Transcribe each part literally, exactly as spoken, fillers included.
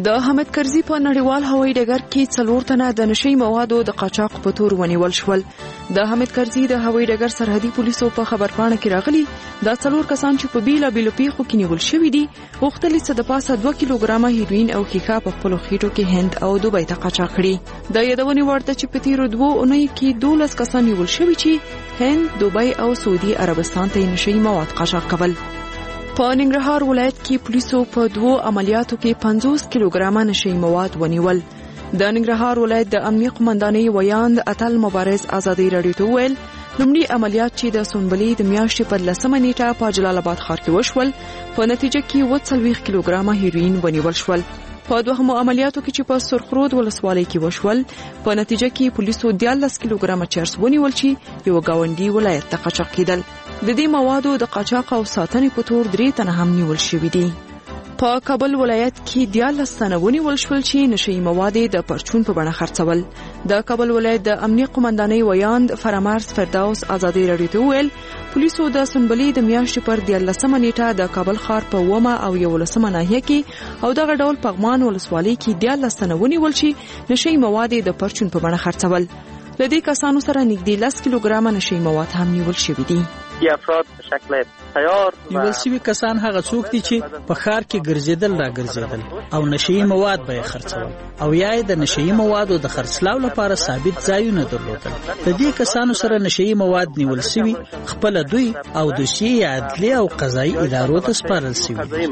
د حامد کرزي په نړیوال هوایي ډګر کې څلور تنه د نشي موادو د قاچاق په تور ونیول شول. د حامد کرزي د هوایي ډګر سرحدي پولیسو په خبرپاڼه کې راغلي دا څلور کسان چې په بیلا بیلو پیښو کې نیول شوي دي غوښتل څه د پاسه دوه کیلوګرامه هیروین او ښیښه په خپلو خېټو کې هند او دوبۍ ته قاچاق کړي. د یادونې وړ ده چې په تیرو دوو اونیو کې دولس کسان نیول شوي چې هند، دوبۍ او سعودي عربستان ته نشي مواد قاچاق کول. په ننګرهار ولایت کې پولیسو په دوو عملیاتو کې پنځوس کیلوګرامه نشي مواد ونیول. د ننګرهار ولایت د امنیه قومندانۍ ویاند اتل مبارز ازادي راډیو ته ویل لومړي عملیات چې د سونبلې د میاشتې په لسمه نیټه په جلال آباد ښار کې وشول په نتیجه کې اووه څلوېښت کیلوګرامه هیروین ونیول شول. په دوهمو عملیاتو کې چې په سرخرود ولسوالۍ کې وشول په نتیجه کې پولیسو دیارلس کیلوګرامه چرس ونیول چې یو گاونډي ولایت ته قاچاق کېدل. د دې موادو د قاچاق او ساتنې په تور درې تنه هم نیول شوي دي. په کابل ولایت کې دیارلس تنه ونیول شول چې نشي مواد د پرچون په بڼه خرڅول. د کابل ولایت د امنیه قومندانۍ ویاند فرامرز فردوس ازادي راډیو ته ویل پولیسو د سنبلې د میاشتې پر دیارلسمه نیټه د کابل ښار په ومه او یولسمه ناحیه کې او دغه ډول پغمان ولسوالۍ کې دیارلس تنه ونیول چې نشي مواد د پرچون په بڼه خرڅول. له دې کسانو سره نږدې لس کیلوګرامه نشي مواد هم نیول شوي دي. یا افراد په شکل تیار نیول شوي کسان هغه څوک دي چې په ښار کې ګرځېدل را ګرځېدل او نشي مواد به خرڅول او یا د نشي موادو د خرڅلاو لپاره ثابت ځایونه درلودل. د دې کسانو سره نشي مواد نیول شوي خپل دوی او دوسیې عدلي او قضایي ادارو ته سپارل شوي.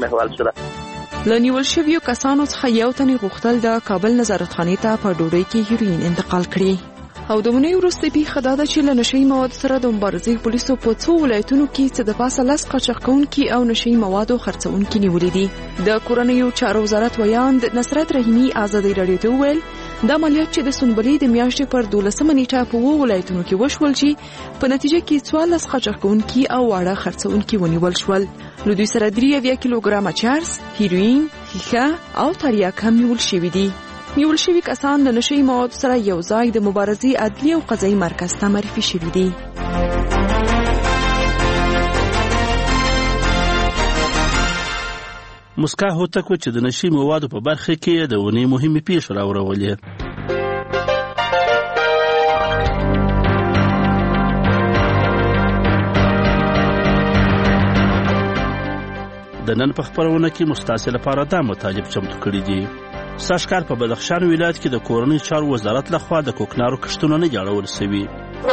له نیول شویو کسانو څخه یو تن غوښتل د کابل نظارتخانې ته په ډوډۍ کې هیروین انتقال کړي. او د مونږ وروسته پیښه دا ده چې له نشي مواد سره د مبارزې پولیسو په څو ولایتونو کې څه د پاسه لس قاچاقونکي او نشي موادو خرڅونکي نیولې دي. د کورنیو چارو وزارت ویاند نصرت رحیمي ازادي راډیو ته ویل دا عملیات چې د سنبلې د میاشتې پر دولسمه نیټه په وو ولایتونو کې وشول چې په نتیجه کې څوارلس قاچاقونکي او واړه خرڅونکي ونیول شول. له دوی سره درې اویا کیلوګرامه چرس، هیروین، ښیښه او تریاک هم نیول شوي دي. نیول شوي کسان د نشي موادو سره یو ځای د مبارزې عدلي او قضایي مرکز ته معرفي شوي دي. مسکا هوتک چې د نشي موادو په برخه کې د ونې مهمې پیښې راوړولې. د نن په خبرونه کې مستعصي لپاره دا مطالب چمتو کړي دي. ساشکار په بدخشان ولایت کې د کورنۍ چارو وزارت لخوا د کوکنارو کښتونه نه جوړول شوي.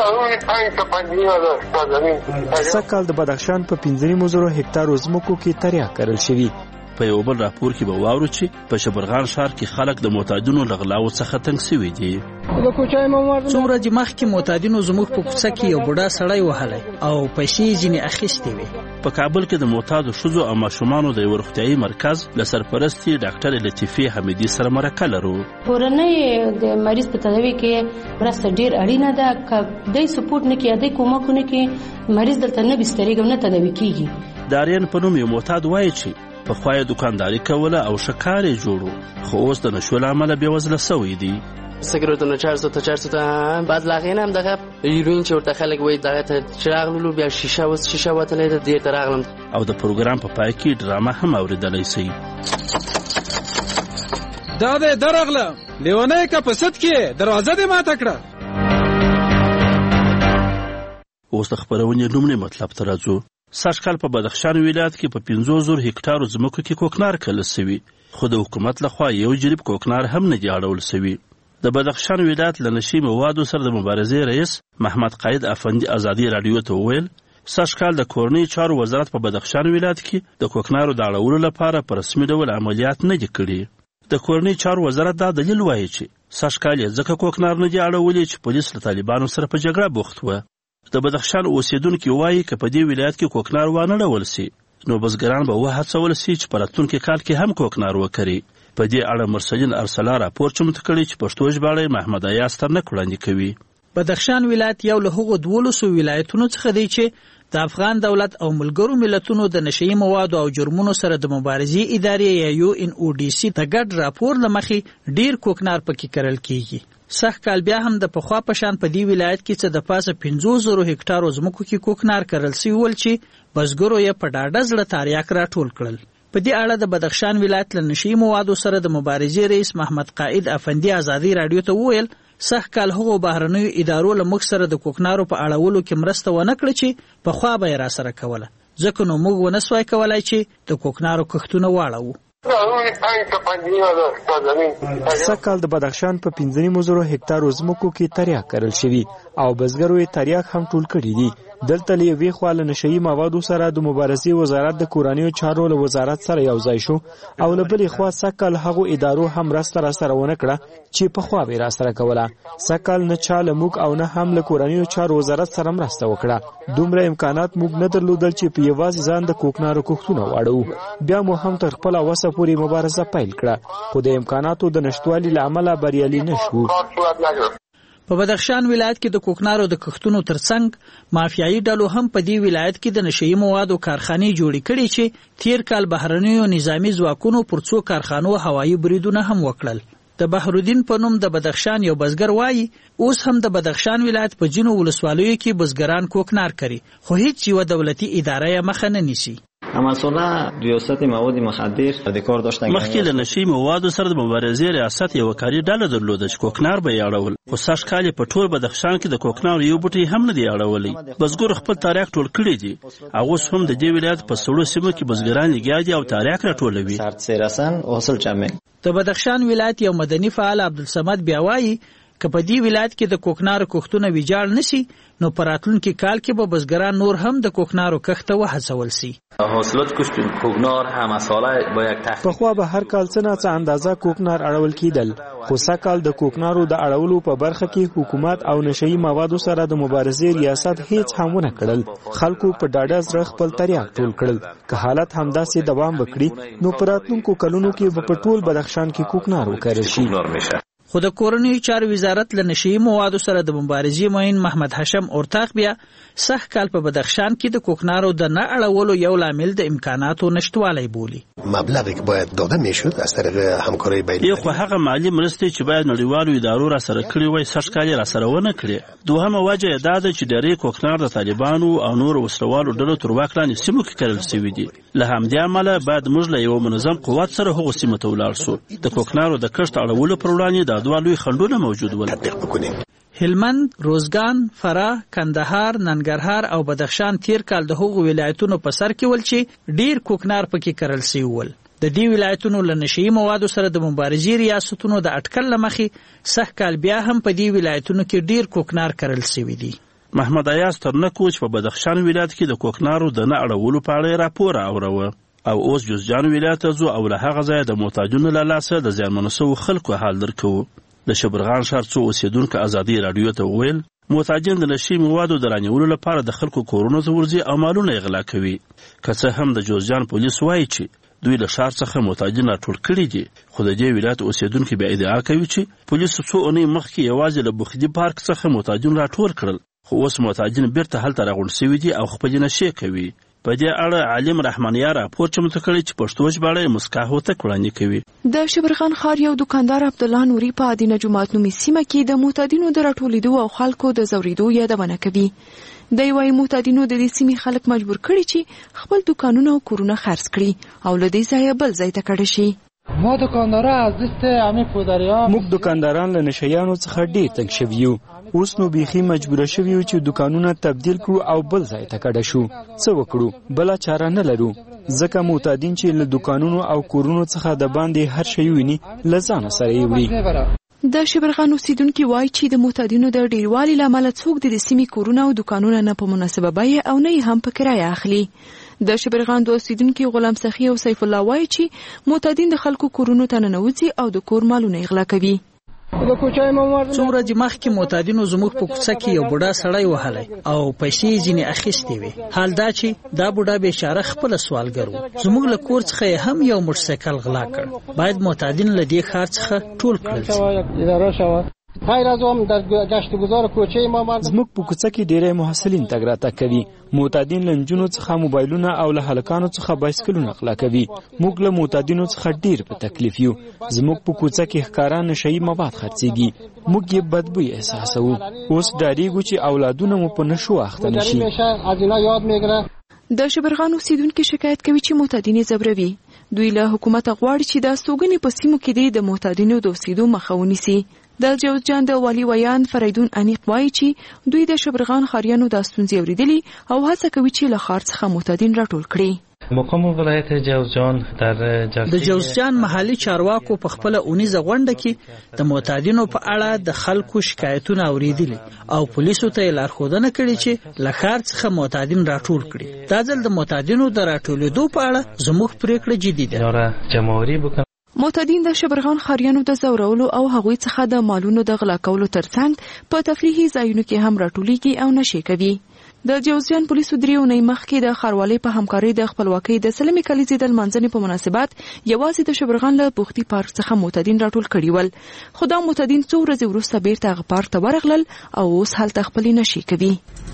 سږکال د بدخشان په پنځه نیم زره هکتارو ځمکو کې تریاک کرل شوي. په یو بل راپور کې به واورو چې په شبرغان ښار کې خلک د معتادینو له غلاو څخه تنګ شوي دي. څو ورځې مخکې معتادینو زموږ په کوڅه کې یو بوډا سړی وهلی او پیسې ځینې اخیستې وې. په کابل کې د معتادو ښځو او ماشومانو د یو روغتیایي مرکز له سرپرستي ډاکټر لطیفې حمیدي سره مرکه لرو. کورنۍ د مریض په تداوي کې مرسته ډېر اړینه ده. که دوی سپورټ نه کوي، دوی کومک نه کوي، مریض دلته نه بسترېږي او نه تداوي کېږي. د آرین په نوم یو معتاد وایي چې پخوا یې دوکانداري کوله او ښه کار یې جوړ، خو اوس د نشو له امله بېوزله سوی دی. سګرټونه چارسو ته چارسو ته بعد لا غین هم دغه هیروین چې ورته خلک وایي دغه ته چراغ لولو بیا شیشه وس شیشه وتلې ده دې ته راغلم. او د پروګرام په پای کې ډرامه هم اوریدلی شئ. دا دې درغله لیونی که په سد کې دروازه دې ماته کړه. اوس د خپرونې لومړی مطلب ته راځو. سږکال په بدخشان ولایت کې په پنځو زرو هکتارو ځمکو کې کوکنار کرل شوي، خو د حکومت لخوا یو جریب کوکنار هم نه دي اړول شوي. د بدخشان ولایت له نشي موادو سره د مبارزې رئیس محمد قاید افندي ازادي راډیو ته وویل سږکال د کورنۍ چارو وزارت په بدخشان ولایت کې د کوکنارو د اړولو لپاره په رسمي ډول عملیات نه دي کړي. د کورنۍ چارو وزارت دا دلیل وایي چې سږکال یې ځکه کوکنار نه دي اړولي چې پولیس له طالبانو سره په جګړه بوخت وه. د بدخشان اوسیدونکي وایي که په دې ولایت کې کوکنار وانه ډول سي نو بزګران به وهڅول سي چې په راتلونکي کال کې هم کوکنار وکري. په دې اړه مرسلین ارسلا راپور چمتو کړی چې پښتو ژباړه محمد ایاز ترنک وړاندې کوي. بدخشان ولایت یو له هغو دولسو ولایتونو څخه دی چې د افغان دولت او ملګرو ملتونو د نشئی موادو او جرمونو سره د مبارزې ادارې یا یو ان او ډي سي د ګډ راپور لمخې ډیر کوکنار پکې کرل کیږي. سخت کال بیا هم د پخوا پشان په دی ولایت کې څه د پاسه پنځوس زره هکتارو ځمکو کې کوکنار کرل سوي ول چې بزګرو یې په ډاډه زړه تاریاک راټول کړل. په دې اړه د بدخشان ولایت له نشي موادو سره د مبارزې رئیس محمد قائد افندي ازادي رادیو ته وویل سخت کال هغو بهرنیو ادارو له موږ سره د کوکنارو په اړولو کې مرسته ونه کړه چې په خوا به یې را سره کوله ځکه نو موږ ونه سوای کولای چې د کوکنارو کښتونه واړوو. سږکال د بدخشان په پنځه نیمو زرو هکتارو ځمکو کې تریاک کرل شوي او بزګرو یې تریاک هم ټول کړي دي. دلته له یوې خوا له نشهیي موادو سره د مبارزې وزارت د کورنیو چارو له وزارت سره یو ځای شو او له بلې خوا سږکال هغو ادارو هم مرسته راسره ونه کړه چې پخوا به یې راسره کوله. سږکال نه چا له موږ او نه هم له کورنیو چارو وزارت سره مرسته وکړه. دومره امکانات موږ نه درلودل چې په یوازې ځان د کوکنارو کښتونه واړوو. بیا مو هم تر خپله وسه پورې مبارزه پیل کړه خو د امکاناتو د نشتوالي له امله بریالي نه شو. په بدخشان ولایت کې د کوکنارو د کښتونو ترڅنګ مافیایي ډلو هم په دې ولایت کې د نشهیي موادو کارخانې جوړې کړي چې تیر کال بهرنیو نظامی ځواکونو پر څو کارخانو هوایي بریدونه هم وکړل. د بحرالدین په نوم د بدخشان یو بزګر وایي اوس هم د بدخشان ولایت په ځینو ولسوالیو کې بزګران کوکنار کوي خو هیڅ یوه دولتي اداره یې مخه نه نیسي. مسئله ریاست مواد مخدر د کار داشتن مخکې له نشي موادو سره د مبارزې ریاست یو کاري ډله درلوده چې کوکنار به یې اړول خو سږ کال په ټول بدخشان کې د کوکنار یو بوټی هم نه دی اړولی. بزګر خپل تاریخ ټول کړی دی او اوس هم د دې ولایت په سړو سیمو کې بزګران لګیا دي او تاریخ راټولوي. سرسن حاصل جمع د بدخشان ولایت یو مدني فعال عبدالصمد بیا وایي که په دې ولایت کې د کوکنارو کښتونه ویجاړ نشي نو په راتلونکي کال کې به بزګران نور هم د کوکنارو کښت ته وهڅول سي. حاصلات کشت کوکنار همه ساله با یک تخت پخوا به هر کال څه نه څه اندازه کوکنار اړول کیدل خو سږکال د کوکنارو د اړولو په برخه کې حکومت او نشهیي موادو سره د مبارزې ریاست هیڅ هم ونه کړل. خلکو په ډاډه زړه خپل تریاک ټول کړل. که حالت همداسې دوام وکړي نو په راتلونکو کلونو کې به په ټول بدخشان کې کوکنار وکرل شي. خو د کورنیو چارو وزارت له نشهیي موادو سره د مبارزې معین محمد هاشم اورتاق بیا سږ کال په بدخشان کې د کوکنارو د نه اړولو یو لامل د امکاناتو نشتوالی بولي. مبلغی که باید داده میشد از طریق همکاری بین یو خو هغه مالی مرستې چې باید نړیوالو ادارو را سره کړي وای سږ کال یې را سره ونه کړې. دوهمه وجه یې دا ده چې ډېری کوکنار د طالبانو او نورو وسلوالو ډلو تر واک لاندې سیمو کې کرل سوي دي. له همدې امله باید موږ له یو منظم قوت سره هغو سیمو ته ولاړ سو. د کوکنارو د کښت اړولو پر وړاندې د دوه لوی خنډونه موجود ول. هلمند، روزګان، فراه، کندهار، ننګرهار او بدخشان تیر کال د هغو ولایتونو په سر کې ول چې ډیر کوکنار پکې کرل سوي ول. د دې ولایتونو له نشهیي موادو سره د مبارزې ریاستونو د اټکل له مخې سږ کال بیا هم په دې ولایتونو کې ډیر کوکنار کرل سوي دي. محمد ایاز ترنکو چې په بدخشان ولایت کې د کوکنارو د نه اړولو په اړه راپور اوروه او اوس جوزجان ولایت ته ځو او له هغه ځایه د محتاجونو له لاسه د زیانمنو سوو خلکو حال درکوو. د شبرغان ښار څو اوسېدونکو ازادي راډیو ته وویل محتاجین د نشهیي موادو د رانیولو لپاره د خلکو کورونو ته ورځي او مالونه یې غلا کوي. که څه هم د جوزجان پولیس وایي چې دوی له ښار څخه محتاجین راټول کړي دي خو د دې ولایت اوسېدونکي بیا ادعا کوي چې پولیسو څو اونۍ مخکې یوازې له بخدي پارک څخه محتاجین راټول کړل خو اوس محتاجین بیرته هلته راغونډ سوي دي او خپلې نشې کوي. په دې اړه عالم رحمانیا راپور چمتو کړی چې پښتو ژباړه یې مسکا هوتک وړاندې کوي. د شبرغان ښار یو دکاندار عبدالله نوري په عدینه جومات نومي سیمه کې د معتادینو د راټولېدو او خلکو د ځورېدو یادونه کوي. دی وايي معتادینو د دې سیمې خلک مجبور کړي چې خپل دکانونه او کورونه خرڅ کړي او له دې ځایه بل ځای ته کډه شي. ما دکاندارا از دست همه پودریان موږ دکانداران له نشهیانو څخه ډېر تنګ شوي یو. اوس نو بیخي مجبوره شوي یو چې دکانونه تبدیل کړو او بل ځای ته کډه شو. څه وکړو؟ بله چاره نه لرو ځکه معتادین چې له دکانونو او کورونو څخه د باندې هر شی ویني له ځانه سره یې وړي. د شبرغان اوسیدونکي وایي چې د معتادینو د ډیروالي له امله څوک د سیمې کورونه او دکانونه نه په مناسبه بیه او نه یې هم په کرایه اخلي. د شبرغان د اوسیدونکي غلام سخی او سیف الله وایي چې معتادین د خلکو کورونو ته ننوځي او د کور مالونه یې غلا کوي. څو ورځې مخکې معتادینو زموږ په کوڅه کې یو بوډا سړی وهلی او پیسې یې ځینې اخیستې وې. حال دا چې دا بوډا بیچاره خپله سوالګر و. زموږ له کور څخه یې هم یو موټرسایکل غلا کړ. باید معتادین له دې ښار څخه ټول کړل شي. غیر از هم در گشت گذار کوچه ما زموږ په کوڅه کې ډېری محصلین تګ راتګ کوي. معتادین له نجونو څخه موبایلونه او له هلکانو څخه بایسکلونه غلا کوي. موږ له معتادینو څخه ډېر په تکلیف یو. زموږ په کوڅه کې ښکارا نشهیي مواد خرڅېږي. موږ یې بدبوی احساسوو. اوس ډارېږو چې اولادونه مو په نشو اخته نه شي. د شبرغان اوسیدونکو شکایت کوي چې معتادین زبروي. دوی له حکومت غواړي چې د استوګنې په سیمو کې د معتادینو د اوسېدو مخه ونیسي. د جوزجان د والي ویان فریدون انیق وایي چې دوی د شبرغان ښاریانو د ستونزې اورېدلي او هڅه کوي چې له ښار څخه معتادین راټول کړي. مقام ولایت جوزجان در د جوزجان محلي چارواکو په خپل اونیزه غونډه کې د معتادینو په اړه د خلکو شکایتونه اوریدلي او پولیسو ته لارښودنه کړې چې له ښار څخه معتادین راټول کړي. دا ځل د معتادینو د راټولېدو په اړه زموږ پریکړه جدي ده. معتادین د شبرغان ښاریانو د ځورولو او هغوی څخه د مالونو د غلا کولو ترڅنګ په تفریحي ځایونو کې هم راټولیږي او نشې کوي. د جوزجان پولیسو درې اونۍ مخکې د ښاروالۍ په همکارۍ د خپلواکۍ د سلمې کلیزې د لمانځنې په مناسبت یوازې د شبرغان له بوختي پارک څخه معتادین راټول کړي ول. خو دا معتادین څو ورځې وروسته بیرته هغه پارک ته ورغلل او اوس هلته خپلې نشې کوي.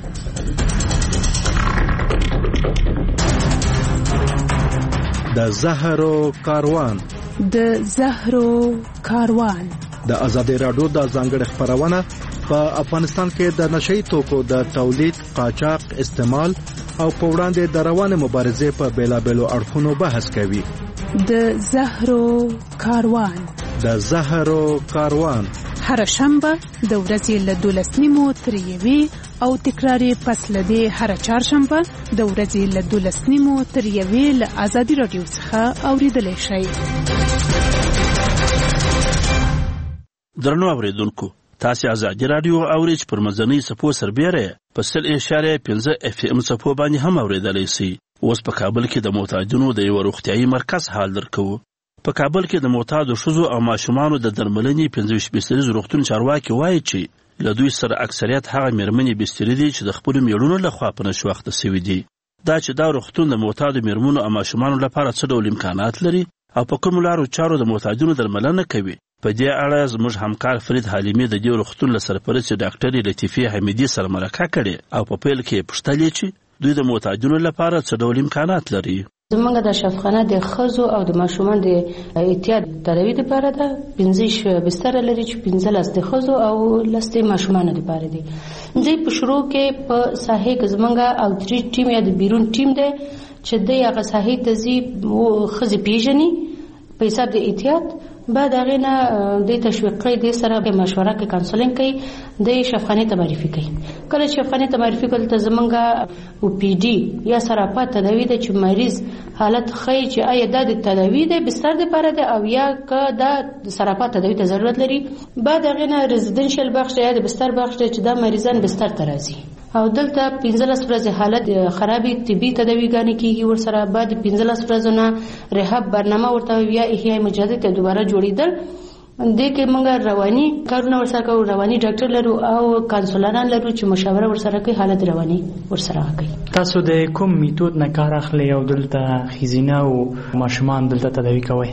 د زهرو کاروان د زهرو کاروان د ازادي راډیو د ځانګړي خبرونه په افغانستان کې د نشئی توکو د تولید، قاچاق، استعمال او په وړاندې د روانه مبارزې په بیلابېلو اړخونو بحث کوي. د زهرو کاروان د زهرو کاروان هر شنبه د ورځې له دولس نیمو تر یوې او تکرار پس له دې هر چهارشنبه د ورځې له دولس نیمو تر یوې له ازادي راډیو څخه اوریدلای شئ. درنو اوریدونکو، تاسو ازادي راډیو اورئ چې پر مزنی سپو سربېره په سل اشاره پنځه اف ام سپو باندې هم اوریدلای شئ. اوس په کابل کې د معتادینو د یو روغتيایي مرکز حال درکو. په کابل کې د معتادو ښځو او ماشومانو د درملنې پنځه ویشت بستریز روغتون چارواکي وایي چې له دوی سره اکثریت هغه مېرمنې بسترې دي چې د خپلو میړونو لخوا په نشو اخته شوي دي. دا چې دا روغتون د معتادو مېرمنو او ماشومانو لپاره څه ډول امکانات لري او په کومو لارو چارو د معتادینو درملنه کوي، په دې اړه زموږ همکار فرید حلیمي د دې روغتون له سرپرستې ډاکټرې لطیفې حمیدي سره مرکه کړې او په پیل کې یې پوښتلې چې دوی د معتادینو لپاره څه ډول امکانات لري. زمونږ د شفاخانه د ښځو او د ماشومان د احتیاط تداوی لپاره ده پنځه بستر لري چې پنځه لس د ښځو او لس د ماشومانو لپاره دي. دوی په شروع کې په ساحې کې زمونږ او تری ټیم یا د بیرون ټیم دی چې دوی هغه ساحې ته ځي ښځې پیژني په حساب د احتیاط، بعد هغه نه د تشویق کوي، د سره به مشوره کوي، کانسلینګ کوي، د شفاخانه ته معرفي کوي. کله چې شفاخانه ته معرفي کول ته زمونږ او پی ډي یا سراپات تداوی د چې مریض حالت خی چې آیا د تداوی د بستر لپاره ده او یا که د سراپات تداوی ته ضرورت لري. بعد هغه نه ریزیدنشل بخش یا د بستر بخش چې دا مریضان بستر ته راځي او دلته پنځلس ورځې حالت خرابې طبي تداویګانې کیږي ورسره. بعد پنځلس ورځې نه ریهاب برنامه ورته یا احیاء مجدد ته دوباره جوړیدل. دې کې موږ رواني کارونه ورسره کوو، رواني ډاکټر لرو او کانسولران لرو چې مشاوره ورسره کوي، حالت رواني ورسره کوي. تاسو د کوم میتود نه کار اخلي او دلته خزینه او ماشومان دلته تداوی کوي؟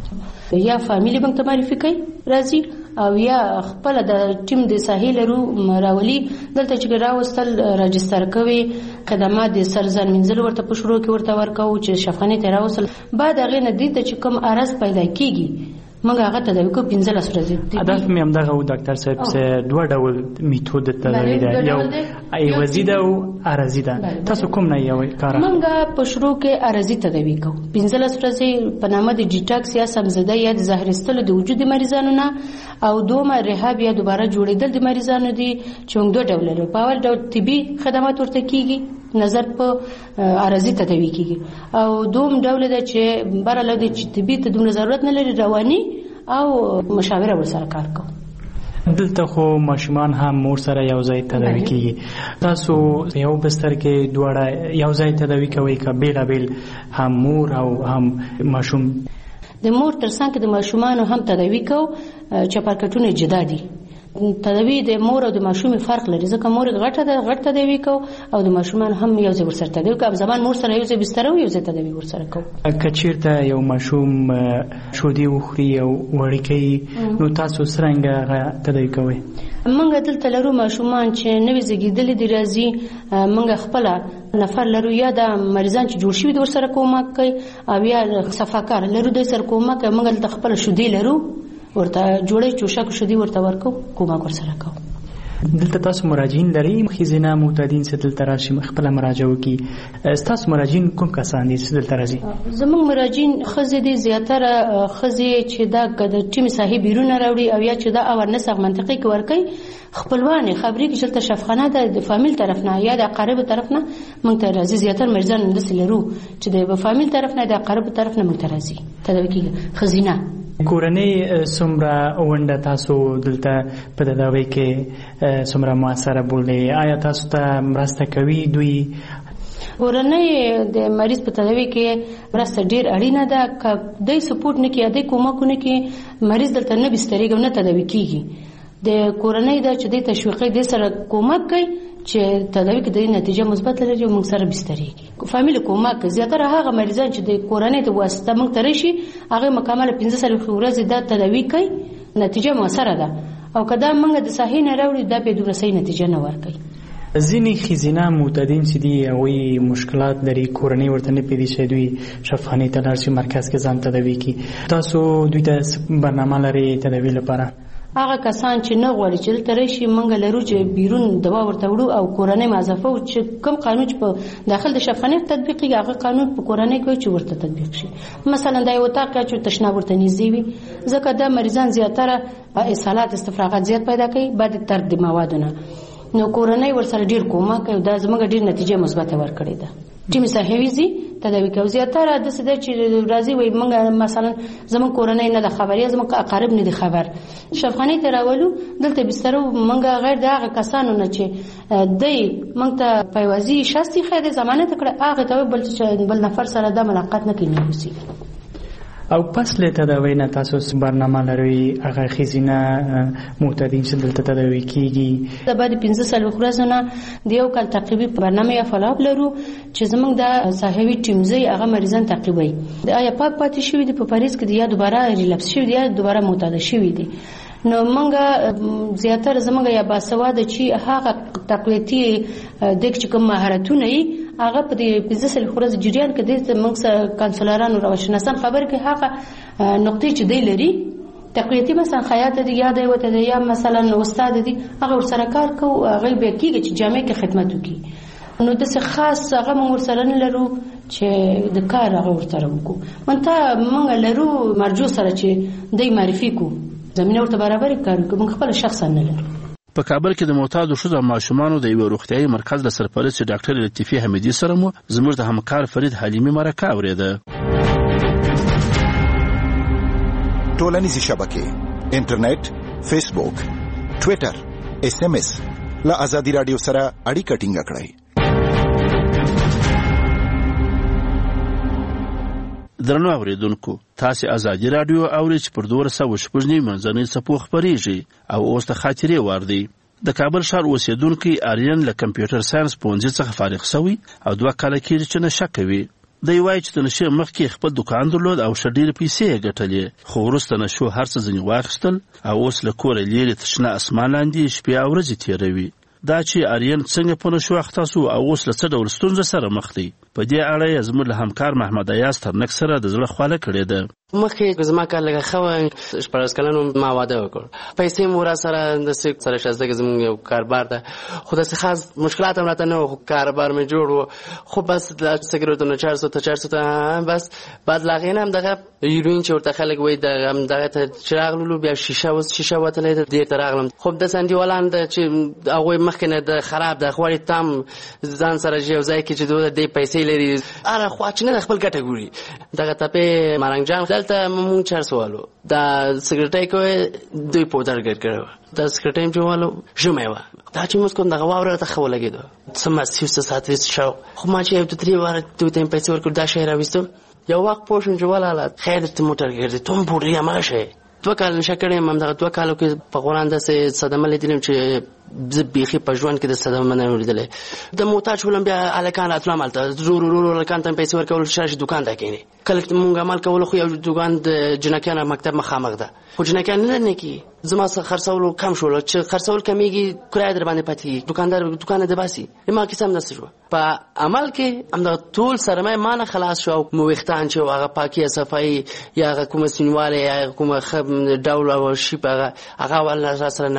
یا فامیلی بنک ته معرفي کوي راځي او یا خپل د ټیم د ساحل رو راولي دلته چې راوستل راجستر کوي، خدمات د سرزن منزل ورته په شروع کې ورته ورکو چې شفاخانه ته راوصل. بعد هغه نه دي چې کوم ارز پیدا کیږي موږ هغه تداوی کو پنځه لس ورځې. هدف مې هم دغه و ډاکټر صاحب چې دوه ډول میتود تداوی ده، یو ایوازي ده او ارزي ده. تاسو کوم نه یو کار؟ موږ په شروع کې ارزي تداوی کو پنځه لس ورځې په نامه د ډیټاکس یا سمزده یا د زهر استلو د وجود مریضانو نه او دومره ریهاب یا دوباره جوړیدل د مریضانو دي چې موږ دوه ډول لرو. په اول ډول طبي خدمات ورته کیږي، نظر په ارزي تداوی کیږي، او دوم ډول ده چې بار له دې طبي ته دومره ضرورت نه لري، رواني او مشاوره ورسره کار کوو. دلته خو ماشومان هم مور سره یو ځای تداوی کیږي. تاسو یو بستر کې دواړه یو ځای تداوی کوي که بیلابیل هم مور او هم ماشوم؟ د مور ترڅنګ کې د ماشومانو هم تداوی کوو، چپرکټونه جدا دي. تداوی د مور او د ماشوم فرق لري، ځکه مور غټه ده غټ تداوی کوو او د ماشومان هم یو ځای ورسره تداوی کوو. زمان مور سره یو ځای بستر او یو ځای تداوی ورسره کوو. که چیرته یو ماشوم شودي وخوري او وړکۍ نو تاسو څنګه تداوی کوئ؟ موږ دلته لرو ماشومان چې نوې زیږیدلي دي راځي، موږ خپل نفر لرو یا د مریضان چې جوړ شوي دي ورسره کومک کوي او یا صفاکار لرو دوی سره کومک کوي. موږ د خپل شودي لرو ورته جوړې چوشک شودي ورته ورکو کومک ورسره کوو. دلته تاسو مراجعین لري خزینه معتادین چې دلته راشي خپل مراجعه وکي تاسو مراجعین کوم کسان دي چې دلته راځي؟ زموږ مراجعین خزې دي زیاتره خزې چې دا د ټیم صاحب بیرونه راوړي او یا چې دا اورنس منطقي کې ورکي خپلوان خبرې کې چلته شفخانه د فامیل طرف نه یا د اقارب طرف نه مونږ ته راځي زیاتره مریضان د سلرو چې د فامیل طرف نه د اقارب طرف نه مونږ ته راځي تداوی کې خزینه کورنۍ څومره ونده تاسو دلته په تداوی کې څومره موثره بولي آیا تاسو ته مرسته کوي دوی؟ کورنۍ د مریض په تداوی کې مرسته ډیر اړینه ده که دوی سپورټ نه کوي دوی کومک نه کوي مریض دلته نه بسترېږي نه تداوی کیږي د کورنۍ د چې د تشویقي د سره کومک کوي چې تداوی کې د نتیجه مثبت لري او موږ سره بسترېږي فامیل کومک زیاتره هغه مریضان چې د کورنۍ د واسطه موږ ته راشي هغه مکمل پنځه سال ورځې د تداوی کوي نتیجه موثره ده او کدا موږ د صحیح نه راوړي د به دوه صحیح نتیجه نه ورکوي. ځینې خزینه معتادین چې دي هغوی مشکلات لري کورنۍ ورته نه پېدي چې دوی شفاخانې ته لاړ شي مرکز کې ځان تداوي کړي تاسو دوی ته برنامه لري تداوي لپاره؟ هغه کسان چې نه غواړي چې دلته راشي موږ لرو چې بیرون دوا ورته وړو او کورنۍ مضافه او چې کوم قانون چې په داخل د شفاخانې تطبیق کیږي هغه قانون په کورنۍ کې چې ورته تطبیق شي مثلا دا یو تاکه چې تشناب ورته نږدې وي ځکه دا مریضان زیاتره اسهالات استفراغات زیات پیدا کوي بعد ترک د موادونه نو کورنۍ ورسره ډیر کومک کوي دا زموږ ډیر نتیجه مثبته ورکړې ده ټیم صاحبي تداوی کوي زیاتره د سده چې راځي وي موږ مثلا زموږ کورنۍ نه د خبري زموږ اقارب نه د خبر شفاخانې ته راولو دلته بستر موږ غیر دغه کسانو نه چې دای موږ ته پیوازي شخصي خیره ضمانت کړه هغه ته بل بل نفر سره د ملاقات نه کوي او پس له تداوی نه تاسو برنامه لري هغه خزینه معتادین چې دلته تداوی کیږي د بعد پنځه سال ورځونه د یو کال تعقیبي برنامه یا فالوپ لرو چې زموږ د صحوي ټیم زی هغه مریضان تعقیبوي د آیا پاک پاتې شوی دی په پاریس کې دی یا دوباره ریلپس شوی دی یا دوباره معتاد شوی دی نو موږ زیاتره زموږ یا باسواده چې هغه تقلیدي د کوم مهارتونه یې هغه په دې پنځه سال ورځ جریان کې د موږ سره کانسلرانو روانشناسان خبر کې هغه نقطې چې دی لري تقلیدي مثلا خیاط دی یا دی وته یا مثلا استاد دی هغه ورسره کار کوي هغه به کېږي چې جامع کې خدمت وکړي نو د څه خاص هغه موږ ورسره نه لرو چې د کار هغه ورسره وکړو منته موږ لرو مرجو سره چې دی معرفي کو زمينه ورته برابر کار کوي موږ خپل شخصا نه لرو. په کابل کې د معتادو ښځو او ماشومانو د یو روغتیايي مرکز له سرپرست ډاکټر لطیفه حمیدي سره مو زموږ د همکار فرید حلیمي مرکه اوریده. ټولنیزې شبکې انټرنیټ فیسبوک ټویټر اس ام اس له ازادي رادیو سره اړیکه ټینګه کړئ. درنو اوریدونکو تاسو ازادي رادیو اورئ چې پر دوه سوه شپږ نوي منځنۍ څپو خپرېږي او اوس د خاطرې وار دی. د کابل ښار اوسیدونکي آریان له کمپیوټر ساینس پوهنځي څخه فارغ شوی او دوه کاله کېږي چې نشه کوي. دی وایي چې د نشې مخکې خپل دوکان درلود او ښه ډېرې پیسې یې ګټلې خو وروسته نشو هر څه ځینې واخیستل او اوس له کوره لرې تشنه اسمان لاندې شپې او ورځې تېروي. دا چې آریان څنګه په نشو اخته سو او اوس له څه ډول ستونزه سره مخ دی په دې اړه یې زموږ له همکار محمد ایاز ترنک سره د زړه خواله کړې ده. مخکې زما کار لږ ښه و شپاړس کلن ما واده وکړ پیسې مو را سره داسې سره شازده کې زموږ یو کاروبار ده خو داسې خاص مشکلات هم راته نه وو خو کاروبار مې جوړ و خو بس د سګرټونو چار سو ته چار سو ته بس بعد لا غین هم دغه هیروین چې ورته خلک وایي دغه هم دغه ته چې راغلو بیا شیشه و شیشه وتلی ده دې ته راغلم خو د سنډیوالان ده چې هغوی مخکې نه د خراب ده غواړي تام ځان سره یو ځای کې چې دوی دې پیسې لري اره خوا چې نه خپل ګټه ګوري دغه تپې مارنګ جان دلته مونږ چار سوالو دا سګرټای کوي دوی پودر ګر کړو دا سګرټایم جوړالو جمعه وا دا چې موږ کوم دغه واوره ته خو لګیدو سم سیسته ساتوي شو خو ما چې یو درې واره دوی ته پیسې ورکړ دا شی راوستو یو وخت پوښتنه جوړاله خیر ته موټر ګرځي ته هم پوډري ما شي دوه کال نشه کړم هم دغه دوه کالو کې په قرآن داسې صدمه لیدلم چې زه بیخي په ژوند کې د صدمه نه ولیدلې د محتاج ولم بیا الکان راتلم هلته زور ورور الکان ته پیسې ورکول شاشه دوکان ته کینی کله چې مونږ عمل کول خو یو دوکان د جنکیانو مکتب مخامخ ده خو جنکیان نه نه کی زما څخه خرڅول کم شول چې خرڅول کمیږي کرایه در باندې پاتې دکاندار دکان د باسي ما کیسه هم نشو په عمل کې هم د ټول سرمایه مان خلاص شو مو وختان چې هغه پاکي صفای یا کوم سنواله یا کوم ډول او شي هغه هغه ول سره نه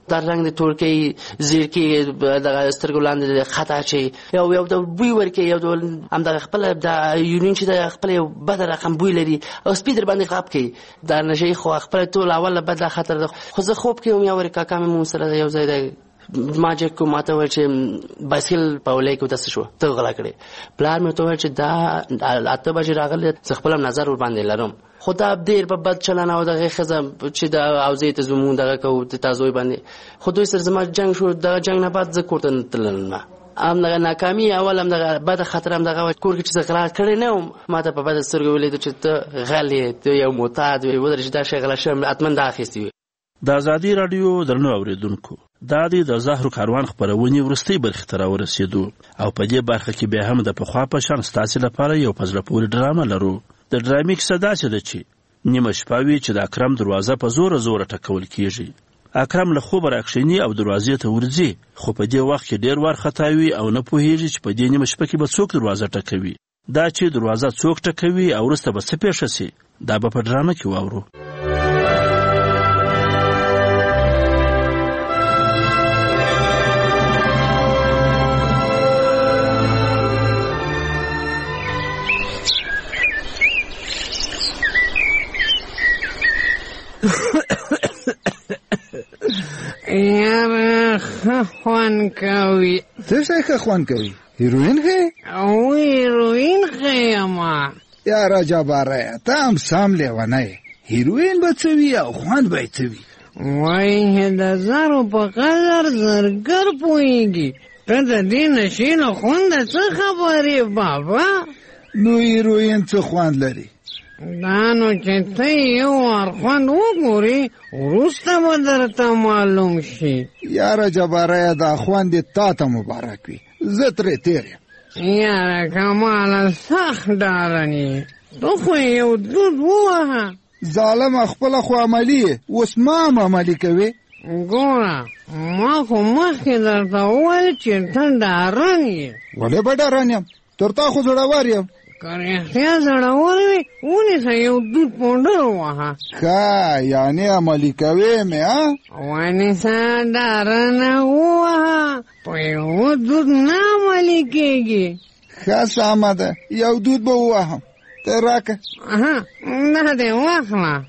د رنګ د تورکۍ زیرکي دغه سترګو لاندې خطا چي یو یو د بوی ورکي یو ډول همدغه خپل د یورین چې د خپل یو بد رقم بوی لري او سپیډر باندې غاب کوي د نشي خو خپل ټول اول بد خطر ده خو زه خوب کې یو ورکا کاکا مې سره یو ځای دی ما چې کوم ماته وایي چې بایسکل په ولې کې داسې شو ته غلا کړې پلار مې ته وایي چې دا اته بجې راغلی زه خپل نظر ور باندې لرم خو دا ډېر په بد چلن او دغه ښځه چې د اوزې ته زمونږ دغه کوو د تازوی باندې خو دوی سره زما جنګ شو دغه جنګ نه بعد زه کور ته نه تللم همدغه ناکامي اول همدغه بده خطر همدغه کور کې چې زه غلا کړی نه وم ما ته په بده سترګو ولیدو چې ته غل یې ته یو معتاد وې ودرې چې دا شی غلا شوی حتما دا اخیستې وي د ازادي راډیو درنو اوریدونکو دا د زهرو کاروان خپرونې وروستۍ برخې ته راورسېدو او په دې برخه کې بیا هم د پخوا په شان ستاسې لپاره یو په زړه پورې ډرامه لرو د ډرامې کیسه داسې ده چې نیمه شپه وي چې د اکرم دروازه په زوره زوره ټکول کېږي اکرم له خوبه راکښیني او دروازې ته ورځي خو په دې وخت کې ډېر وارخطا وي او نه پوهېږي چې په دې نیمه شپه کې به څوک دروازه ټکوي دا چې دروازه څوک ټکوي او وروسته به څه پېښه سي دا به په ډرامه کې واورو یاره ښه خوند کوي څه شی ښه خوند کوي هیروین ښې او هیروین ښه یمه یاره جباره ته هم سم لیونی هیروین به څه وي او خوند به یې څه وي وایي چې د زرو په قدر زرګر پوهېږي ته د دې نشې له خونده څه خبرې بابا نو هیروین څه خوند لري دا نو چې ته یو وار خوند وګورې وروسته به درته معلوم شي یاره جباره دا خوند دې تا ته مبارک وي زه ترې تېر یم یاره کماله سخت ډارن یې ته خو یو دود ووهه ظالمه خپله خو عملي یې اوس ما هم عملي کوې ګوره ما خو مخکې درته وویل چې ته ډارن یې ولې به ډارن یم تر تا خو زړور یم که رښتیا زړور وي ونیسه یو دود پونډر ووهه ښه یعنې عملي کوې مې ها ونیسه ډارنه ووهه په یو دود نه عملي کېږي ښه سمه ده یو دود به ووهم ته راکه دا دې واخله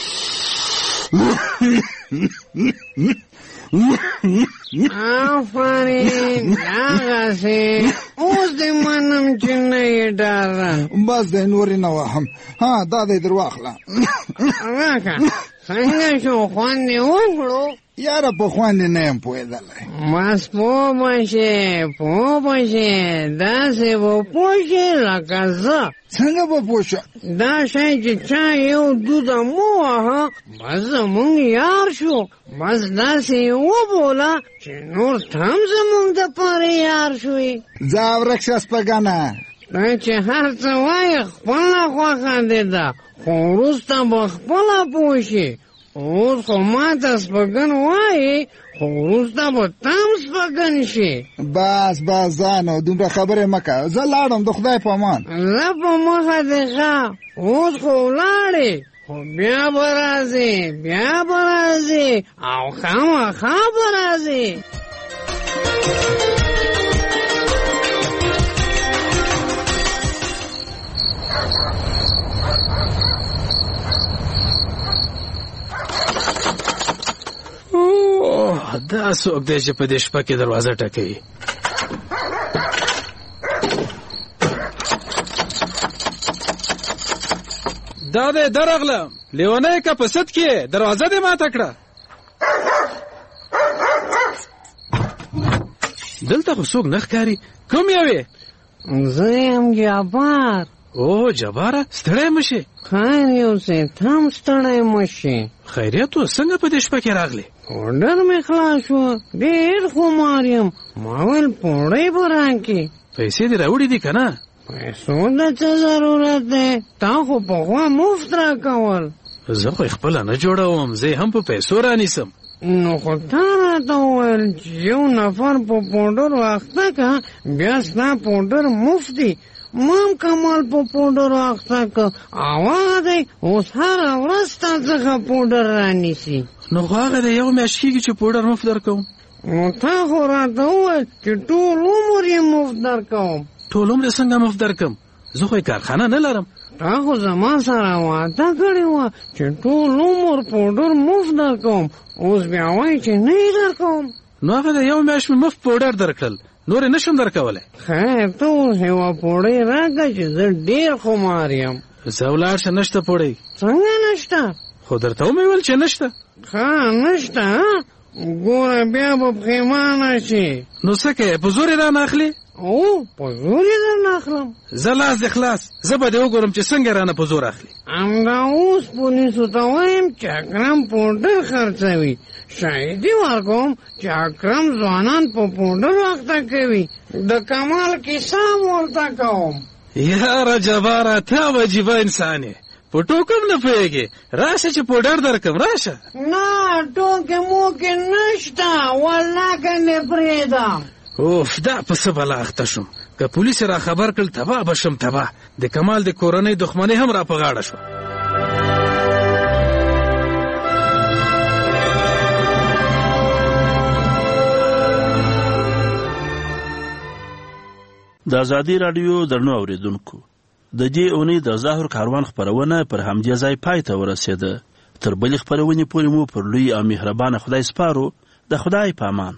آفرین دغسې اوس دې منم چې نه یې ډارن بس دی نورې نه وهم ها دا دی در واخله راکه څنګه شو خوند یې وکړو یاره په خوند یې نه یم پوهېدلی بس پوه به شې پوه به شې داسې به پوه شې لکه زه څنګه به پوه شم دا شی چې چا یو دوده ووهه بس زمونږ یار شو بس داسې یې وبوله چې نور ته هم زمونږ دپاره یار شوې ځه ورک شه سپږنه ته چې هر څه وایې خپله خوښه دې ده خو وروسته به خپله پوه شې اوس خو ما ته سپږن وایې خو وروسته به ته هم سپږن شې بس بس ځانو دومره خبرې مه کوه زه لاړم د خدای په امان زه په مخه دې ښه اوس خو ولاړې خو بیا به راځې بیا به راځې او خامخا به راځې دا څوک دی چې په دې شپه کې دروازه ټکوي دا دی درغلم لیونی که په سد کې دروازه دې ماته کړه دلته خو څوک نه ښکاري کوم یې زه یم جبار او جباره ستړی مه شې خیر یو څه ته هم ستړی مه شې خیریت و څنګه په دې شپه کې راغلې پوډر مې خلاص شو ډېر خمار یم ما ویل پوډۍ به راکړې پیسې دې راوړې دي که نه پیسو د څه ضرورت دی تا خو پخوا مفت راکول زه خو خپله نه جوړوم زه هم په پیسو رانیسم نو خو تا راته وویل چې یو نفر په پوډر واخته که بیا ستا پوډر مفت دی ما هم کمال په پوډر واخته که اوا دی اوس هره ورځ تا څخه پوډر رانیسي نو هغه د یو میاشت کېږي چې پوډر مفت درکوم. نو تا خو راته وویل چې ټول عمر یې مفت درکوم. ټول عمر یې څنګه مفت درکم؟ زه خو یې کارخانه نه لرم. تا خو زما سره وعده کړې وه چې ټول عمر پوډر مفت درکوم، اوس بیا وایي چې نه یې درکوم. نو هغه د یو میاشت مې مفت پوډر درکړل، نور یې نشم درکولی. خیر ته اوس یوه پوډۍ راکړه چې زه ډېر خمار یم. زه ولاړ شه، نشته پوډۍ. څنګه نشته؟ خو درته ومې ویل چې نشته. ښه نشته، ګوره بیا به پښیمانه شي. نو څه کوې، په زور یې رانه اخلې؟ او په زور یې درنه اخلم. زه لاس دې خلاص، زه به دې وګورم چې څنګه رانه په زور اخلي. همدا اوس پولیسو ته وایم چې اکرم پوډر خرڅوي، شاهدي ورکوم چې اکرم ځوانان په پوډر اخته کوي. د کمال کیسه ورته کوم. یاره جباره ته عجیبه انسان یې، په ټوکم نه پوهېږې. راشه چې پوډر درکم، راشه. نه ټوکې موکې نشته، والله که مې پرېږدم. اوف دا په څه بلا اخته شوم، که پولیس را خبر کړل تباه به شم تباه. د کمال د کورنۍ دښمنۍ هم را په غاړه شوه. د ازادي راډیو درنو اوریدونکو، د دې اونۍ د ظاهر کاروان خپرونه پر همدې ځای پای ته ورسېده. تر بلې خپرونې پورې مو پر لوی او مهربانه خدای سپارو. د خدای په امان.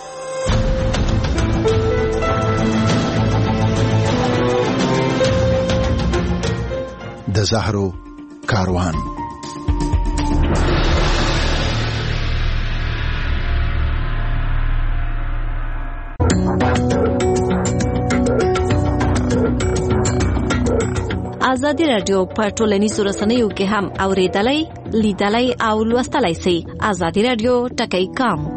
د زهرو کاروان. ازادي راډیو په ټولنیزو رسنیو کې هم اوریدلای، لیدلای او لوستلای شئ. ازادي راډیو ټکی کام